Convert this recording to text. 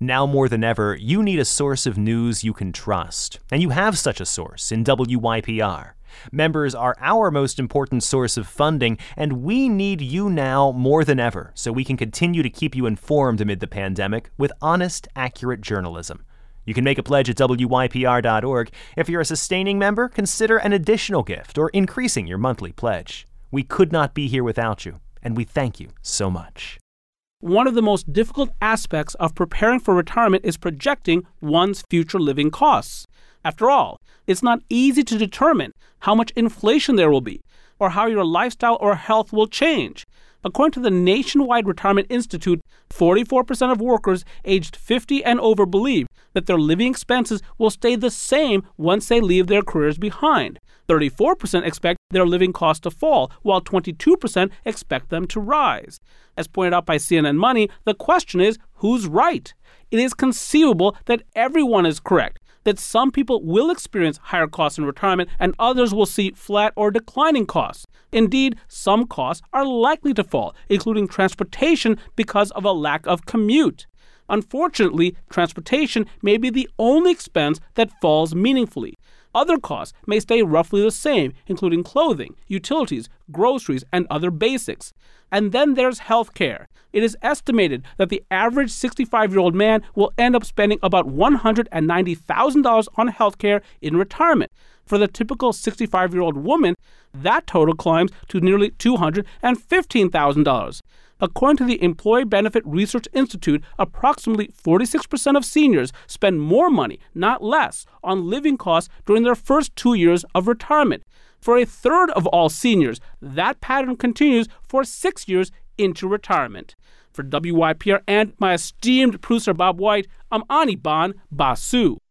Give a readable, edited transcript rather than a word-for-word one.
Now more than ever, you need a source of news you can trust. And you have such a source in WYPR. Members are our most important source of funding, and we need you now more than ever so we can continue to keep you informed amid the pandemic with honest, accurate journalism. You can make a pledge at WYPR.org. If you're a sustaining member, consider an additional gift or increasing your monthly pledge. We could not be here without you, and we thank you so much. One of the most difficult aspects of preparing for retirement is projecting one's future living costs. After all, it's not easy to determine how much inflation there will be or how your lifestyle or health will change. According to the Nationwide Retirement Institute, 44% of workers aged 50 and over believe that their living expenses will stay the same once they leave their careers behind. 34% expect their living costs to fall, while 22% expect them to rise. As pointed out by CNN Money, the question is, who's right? It is conceivable that everyone is correct, that some people will experience higher costs in retirement and others will see flat or declining costs. Indeed, some costs are likely to fall, including transportation because of a lack of commute. Unfortunately, transportation may be the only expense that falls meaningfully. Other costs may stay roughly the same, including clothing, utilities, groceries, and other basics. And then there's health care. It is estimated that the average 65-year-old man will end up spending about $190,000 on health care in retirement. For the typical 65-year-old woman, that total climbs to nearly $215,000. According to the Employee Benefit Research Institute, approximately 46% of seniors spend more money, not less, on living costs during their first 2 years of retirement. For a third of all seniors, that pattern continues for 6 years into retirement. For WYPR and my esteemed producer Bob White, I'm Anirban Basu.